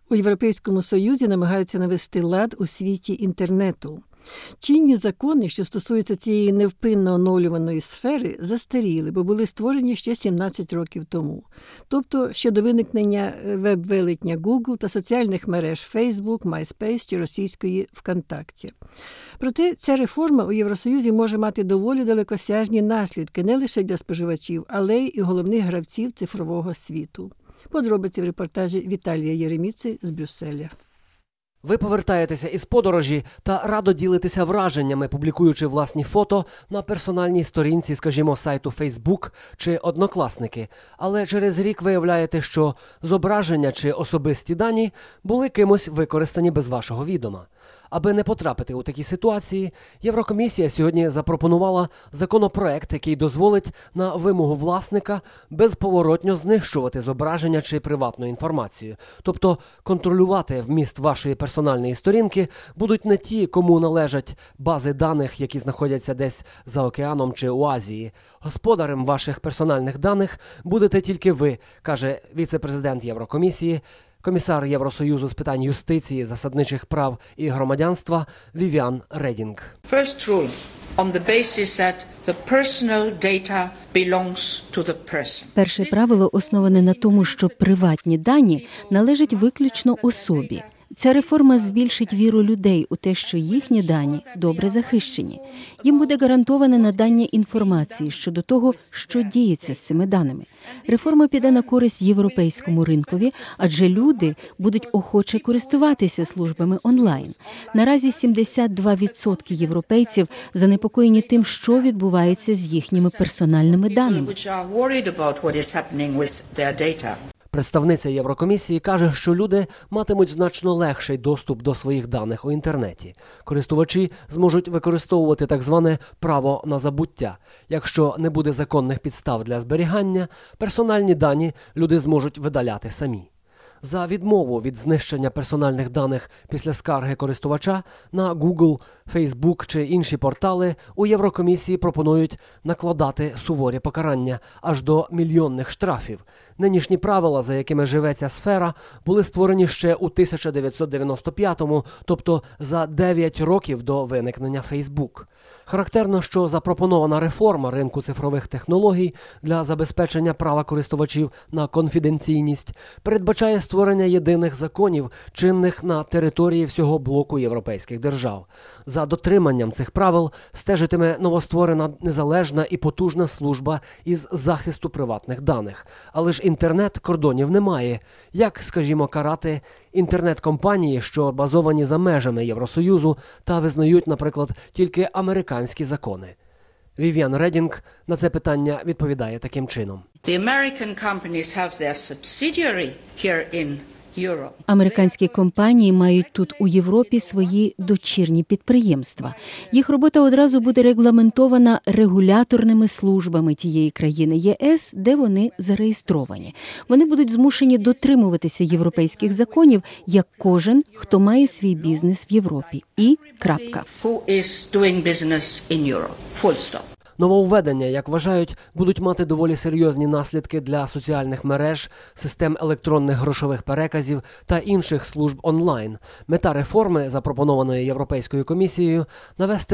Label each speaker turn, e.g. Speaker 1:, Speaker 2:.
Speaker 1: У Європейському Союзі намагаються навести лад у світі інтернету. Чинні закони, що стосуються цієї невпинно оновлюваної сфери, застаріли, бо були створені ще 17 років тому. Тобто ще до виникнення веб-велетня Google та соціальних мереж Facebook, MySpace чи російської ВКонтакті. Проте ця реформа у Євросоюзі може мати доволі далекосяжні наслідки не лише для споживачів, але й головних гравців цифрового світу. Подробиці в репортажі Віталія Єреміци з Брюсселя.
Speaker 2: Ви повертаєтеся із подорожі та радо ділитеся враженнями, публікуючи власні фото на персональній сторінці, скажімо, сайту Facebook чи Однокласники. Але через рік виявляєте, що зображення чи особисті дані були кимось використані без вашого відома. Аби не потрапити у такі ситуації, Єврокомісія сьогодні запропонувала законопроект, який дозволить на вимогу власника безповоротньо знищувати зображення чи приватну інформацію. Тобто контролювати вміст вашої персональної сторінки будуть не ті, кому належать бази даних, які знаходяться десь за океаном чи у Азії. Господарем ваших персональних даних будете тільки ви, каже віце-президент Єврокомісії, комісар Євросоюзу з питань юстиції, засадничих прав і громадянства Вівіан Редінг.
Speaker 3: First rule on the basis that the personal data belongs to the person.
Speaker 4: Перше правило основане на тому, що приватні дані належать виключно особі. Ця реформа збільшить віру людей у те, що їхні дані добре захищені. Їм буде гарантоване надання інформації щодо того, що діється з цими даними. Реформа піде на користь європейському ринкові, адже люди будуть охоче користуватися службами онлайн. Наразі 72% європейців занепокоєні тим, що відбувається з їхніми персональними даними.
Speaker 2: Представниця Єврокомісії каже, що люди матимуть значно легший доступ до своїх даних у інтернеті. Користувачі зможуть використовувати так зване право на забуття. Якщо не буде законних підстав для зберігання, персональні дані люди зможуть видаляти самі. За відмову від знищення персональних даних після скарги користувача на Google, Facebook чи інші портали у Єврокомісії пропонують накладати суворі покарання аж до мільйонних штрафів. Нинішні правила, за якими живе ця сфера, були створені ще у 1995-му, тобто за 9 років до виникнення Facebook. Характерно, що запропонована реформа ринку цифрових технологій для забезпечення права користувачів на конфіденційність передбачає створення єдиних законів, чинних на території всього блоку європейських держав. За дотриманням цих правил стежитиме новостворена незалежна і потужна служба із захисту приватних даних. Але ж інтернет кордонів немає. Як, скажімо, карати інтернет-компанії, що базовані за межами Євросоюзу та визнають, наприклад, тільки американські закони? Вівіан Редінг на це питання відповідає таким чином.
Speaker 4: Американські компанії мають тут у Європі свої дочірні підприємства. Їх робота одразу буде регламентована регуляторними службами тієї країни ЄС, де вони зареєстровані. Вони будуть змушені дотримуватися європейських законів, як кожен, хто має свій бізнес в Європі. І крапка.
Speaker 2: Нововведення, як вважають, будуть мати доволі серйозні наслідки для соціальних мереж, систем електронних грошових переказів та інших служб онлайн. Мета реформи, запропонованої Європейською комісією, навести